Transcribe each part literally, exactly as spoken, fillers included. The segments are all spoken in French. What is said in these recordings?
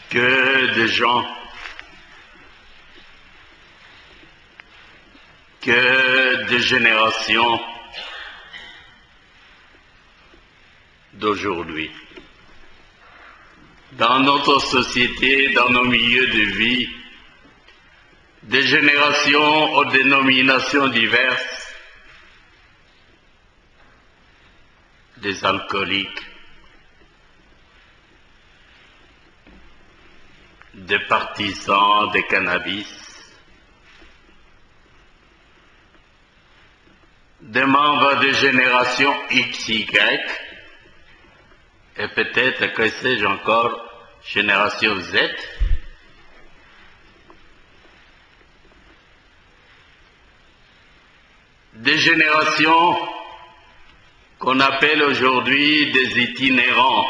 que de gens, que de générations d'aujourd'hui, dans notre société, dans nos milieux de vie, des générations aux dénominations diverses, des alcooliques, des partisans des cannabis, des membres de génération X Y, et peut-être, que sais-je encore, génération Z, des générations qu'on appelle aujourd'hui des itinérants,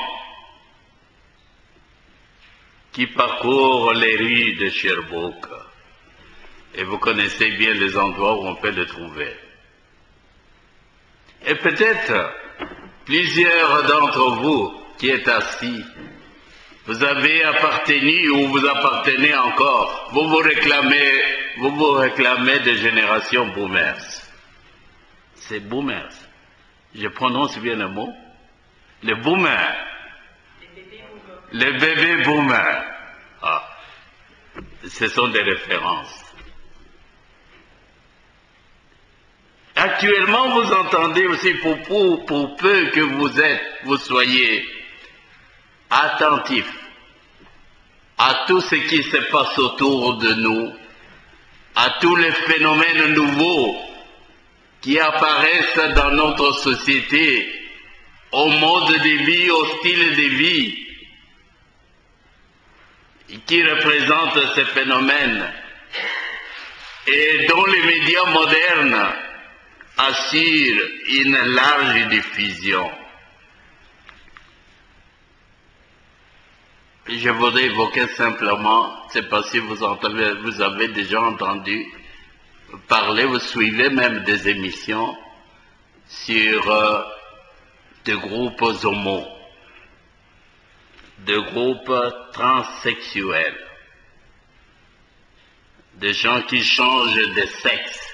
qui parcourent les rues de Sherbrooke. Et vous connaissez bien les endroits où on peut le trouver. Et peut-être, plusieurs d'entre vous qui êtes assis, vous avez appartenu ou vous appartenez encore, vous vous réclamez, vous vous réclamez de génération boomers. C'est boomers. Je prononce bien le mot. Les boomers. Les bébés boomers. Ah, ce sont des références. Actuellement, vous entendez aussi, pour, pour, pour peu que vous êtes, vous soyez attentifs à tout ce qui se passe autour de nous, à tous les phénomènes nouveaux qui apparaissent dans notre société, au mode de vie, au style de vie, qui représentent ces phénomènes et dont les médias modernes assurent une large diffusion. Je voudrais évoquer simplement, c'est parce que vous, entendez, vous avez déjà entendu parler, vous suivez même des émissions sur euh, des groupes homo, des groupes transsexuels, des gens qui changent de sexe,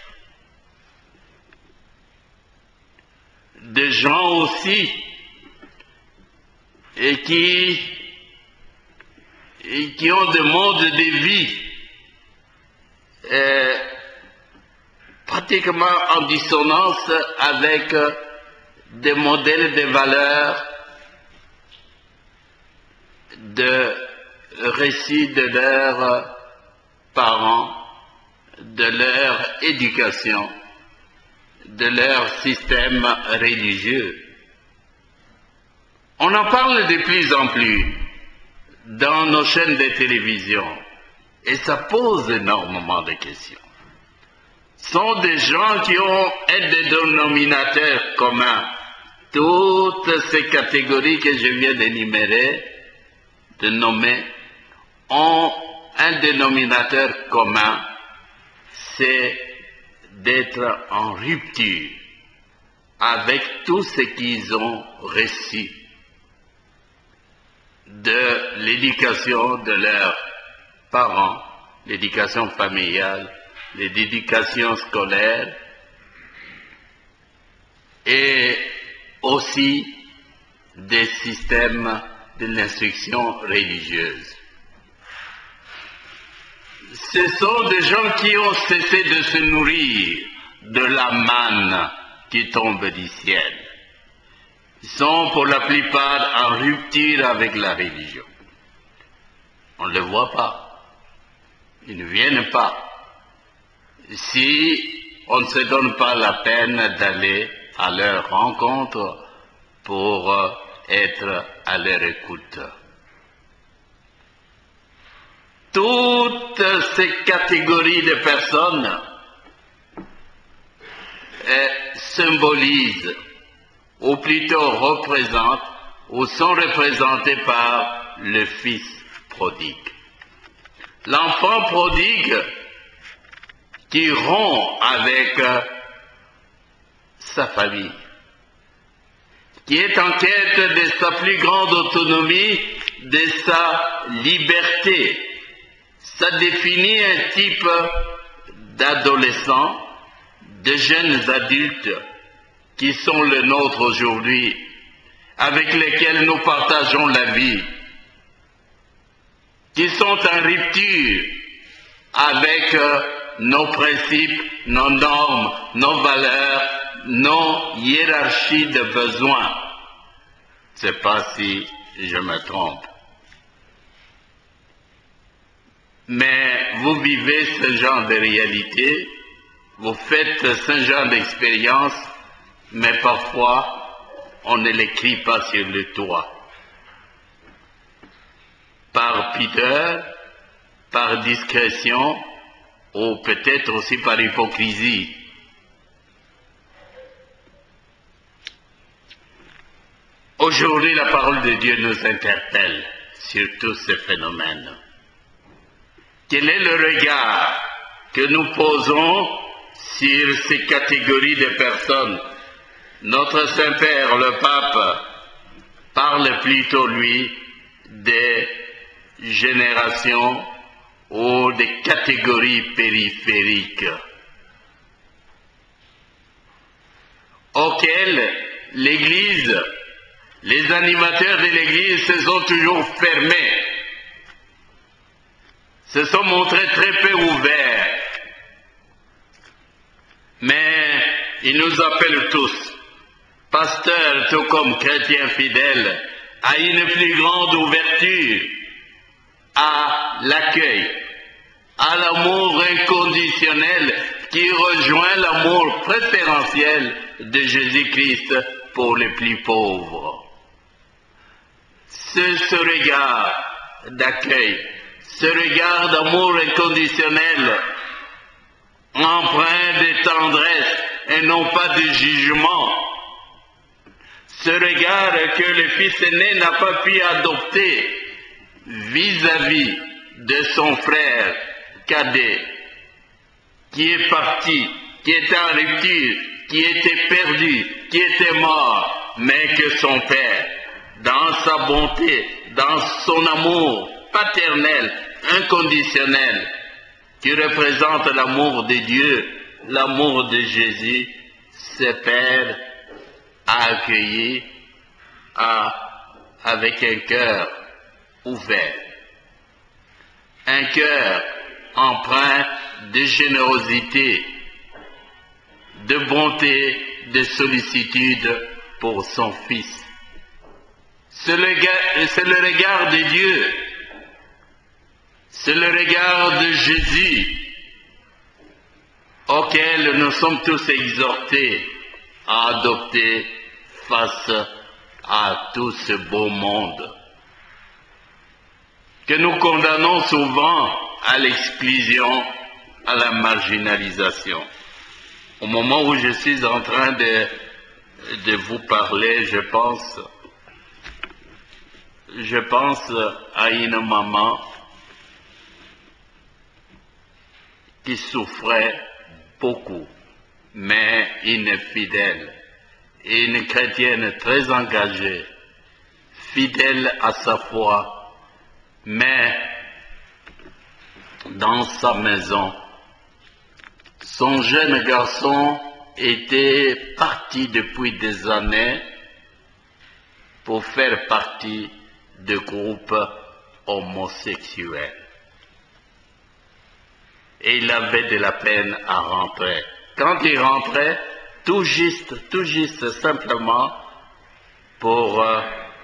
des gens aussi et qui, et qui ont des modes de vie euh, pratiquement en dissonance avec des modèles de valeurs, de récits de leurs parents, de leur éducation, de leur système religieux. On en parle de plus en plus dans nos chaînes de télévision et ça pose énormément de questions. Ce sont des gens qui ont un dénominateur commun. Toutes ces catégories que je viens d'énumérer, de nommer, ont un dénominateur commun, c'est d'être en rupture avec tout ce qu'ils ont reçu de l'éducation de leurs parents, l'éducation familiale, l'éducation scolaire et aussi des systèmes de l'instruction religieuse. Ce sont des gens qui ont cessé de se nourrir de la manne qui tombe du ciel. Ils sont pour la plupart en rupture avec la religion. On ne les voit pas. Ils ne viennent pas. Si on ne se donne pas la peine d'aller à leur rencontre pour être à leur écoute. Toutes ces catégories de personnes euh, symbolisent, ou plutôt représentent, ou sont représentées par le Fils prodigue. L'enfant prodigue qui rompt avec euh, sa famille, qui est en quête de sa plus grande autonomie de sa liberté. Ça définit un type d'adolescents, de jeunes adultes qui sont le nôtre aujourd'hui, avec lesquels nous partageons la vie, qui sont en rupture avec nos principes, nos normes, nos valeurs, nos hiérarchies de besoins. Je ne sais pas si je me trompe. Mais vous vivez ce genre de réalité, vous faites ce genre d'expérience, mais parfois on ne l'écrit pas sur le toit. Par pudeur, par discrétion, ou peut-être aussi par hypocrisie. Aujourd'hui, la parole de Dieu nous interpelle sur tous ces phénomènes. Quel est le regard que nous posons sur ces catégories de personnes? Notre Saint-Père, le Pape, parle plutôt, lui, des générations ou des catégories périphériques auxquelles l'Église, les animateurs de l'Église se sont toujours fermés, se sont montrés très peu ouverts. Mais ils nous appellent tous, pasteurs tout comme chrétiens fidèles, à une plus grande ouverture, à l'accueil, à l'amour inconditionnel qui rejoint l'amour préférentiel de Jésus-Christ pour les plus pauvres. C'est ce regard d'accueil, ce regard d'amour inconditionnel, empreint de tendresse et non pas de jugement, ce regard que le fils aîné n'a pas pu adopter vis-à-vis de son frère cadet, qui est parti, qui était en rupture, qui était perdu, qui était mort, mais que son père, dans sa bonté, dans son amour paternel, inconditionnel, qui représente l'amour de Dieu, l'amour de Jésus, ce père a accueilli a, avec un cœur ouvert, un cœur empreint de générosité, de bonté, de sollicitude pour son Fils. C'est le, c'est le regard de Dieu, c'est le regard de Jésus auquel nous sommes tous exhortés à adopter face à tout ce beau monde que nous condamnons souvent à l'exclusion, à la marginalisation. Au moment où je suis en train de, de vous parler, je pense, je pense à une maman qui souffrait beaucoup, mais une fidèle, et une chrétienne très engagée, fidèle à sa foi, mais dans sa maison, son jeune garçon était parti depuis des années pour faire partie de groupes homosexuels. Et il avait de la peine à rentrer. Quand il rentrait, tout juste, tout juste simplement pour euh,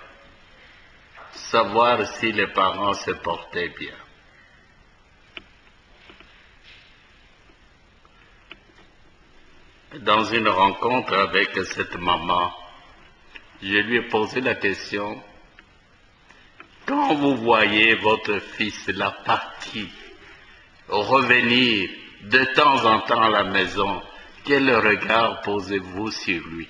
savoir si les parents se portaient bien. Dans une rencontre avec cette maman, je lui ai posé la question, quand vous voyez votre fils là parti, revenir de temps en temps à la maison, quel regard posez-vous sur lui?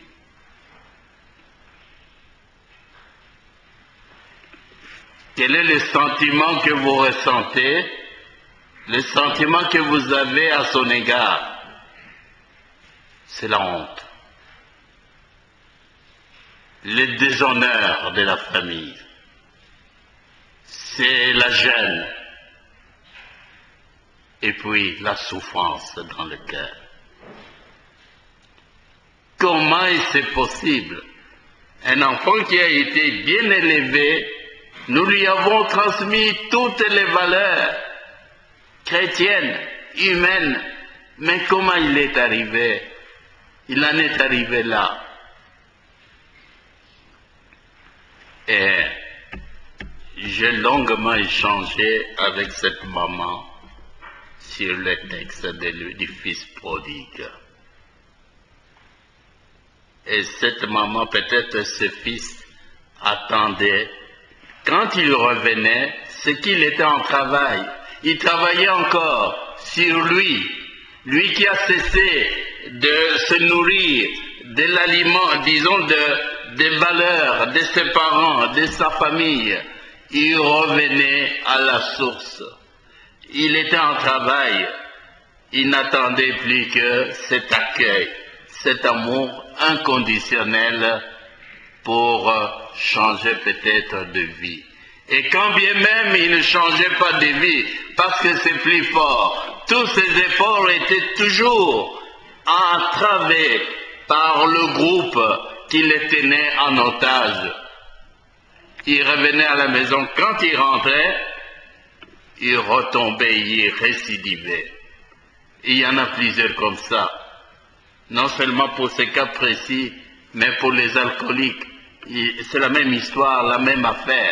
Quel est le sentiment que vous ressentez, le sentiment que vous avez à son égard? C'est la honte, le déshonneur de la famille. c'est la gêne, et puis la souffrance dans le cœur. Comment est-ce possible? Un enfant qui a été bien élevé, nous lui avons transmis toutes les valeurs chrétiennes, humaines, mais comment il est arrivé? Il en est arrivé là. Et j'ai longuement échangé avec cette maman sur le texte de, du fils prodigue. Et cette maman, peut-être ce fils, attendait, quand il revenait, c'est qu'il était en travail. Il travaillait encore sur lui, lui qui a cessé de se nourrir de l'aliment, disons, de, des valeurs de ses parents, de sa famille. Il revenait à la source. Il était en travail. Il n'attendait plus que cet accueil, cet amour inconditionnel pour changer peut-être de vie. Et quand bien même il ne changeait pas de vie, parce que c'est plus fort, tous ses efforts étaient toujours entravés par le groupe qui les tenait en otage. Il revenait à la maison, quand il rentrait, il retombait, il récidivait. Il y en a plusieurs comme ça. Non seulement pour ces cas précis, mais pour les alcooliques. C'est la même histoire, la même affaire.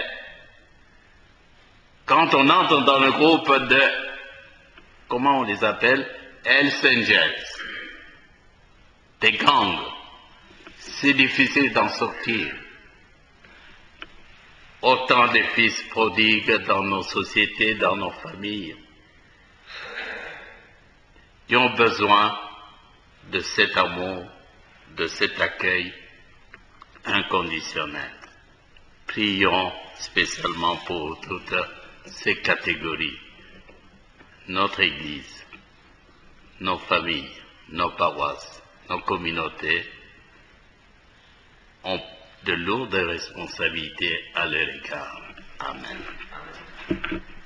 Quand on entre dans le groupe de, comment on les appelle, Hells Angels, des gangs, c'est difficile d'en sortir. Autant de fils prodigues dans nos sociétés, dans nos familles, qui ont besoin de cet amour, de cet accueil inconditionnel. Prions spécialement pour toutes ces catégories. Notre Église, nos familles, nos paroisses, nos communautés ont de lourdes responsabilités à leur égard. Amen.